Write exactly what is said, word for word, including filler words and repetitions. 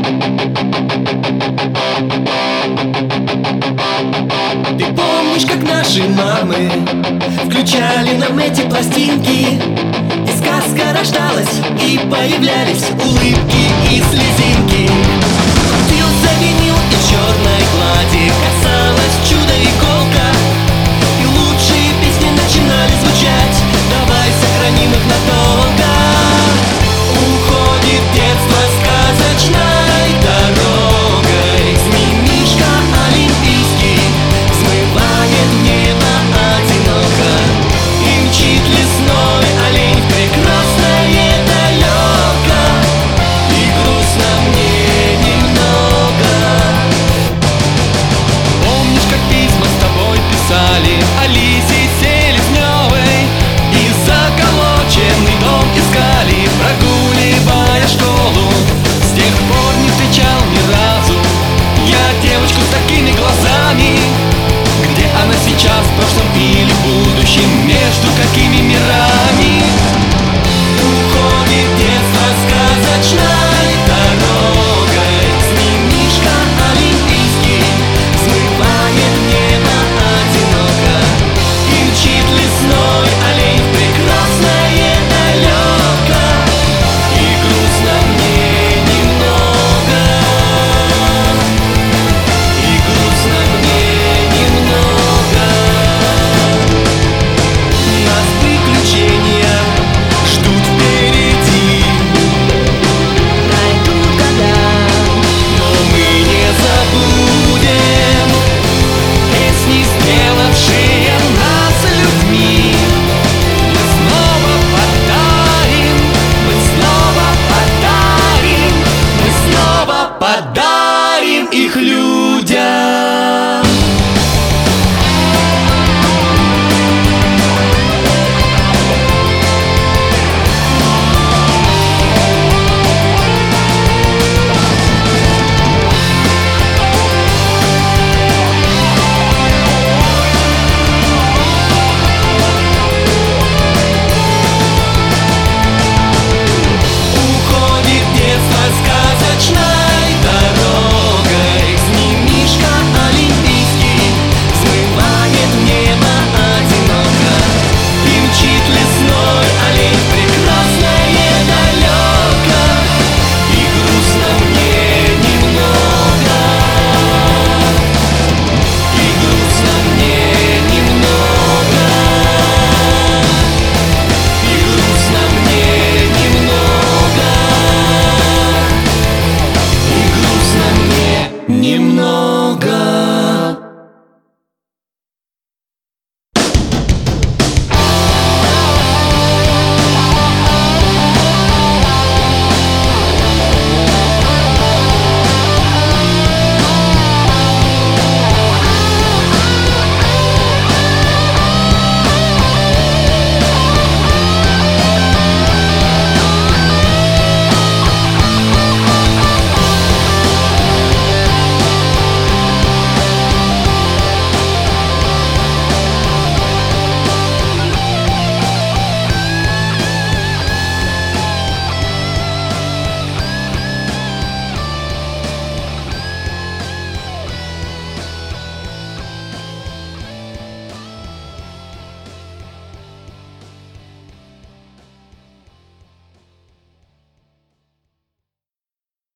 Ты помнишь, как наши мамы включали нам эти пластинки, и сказка рождалась, и появлялись улыбки и слезинки. Крутился винил, и в черной глади касалась чудо-иголка, и лучшие песни начинали звучать. Давай сохраним их надолго. Уходит детство сказочной дорогой, с ним мишка олимпийский взмывает в небо одиноко, и мчит лесной олень в прекрасное далеко, и грустно мне немного. Помнишь, как письма с тобой писали Алисе Селезневой, и заколоченный дом искали, прогуливая школу? С тех пор не встречал ни разу я девочку с такими глазами. Где она сейчас, в прошлом или будущем, между какими мирами? Уходит детство сказочной дорогой, с ним мишка олимпийский взмывает в небо одиноко, и мчит лесной олень в прекрасное далеко, и грустно мне немного, и грустно мне немного. Нас приключения ждут впереди, пройдут года, но мы не забудем песни, сделавшие нас людьми. Мы снова подарим, мы снова подарим, мы снова подарим их людям. Уходит детство сказочной дорогой, с ним мишка олимпийский взмывает в небо одиноко, и мчит лесной олень в прекрасное далеко, и грустно мне немного, и грустно мне немного, и грустно мне немного, и грустно мне немного.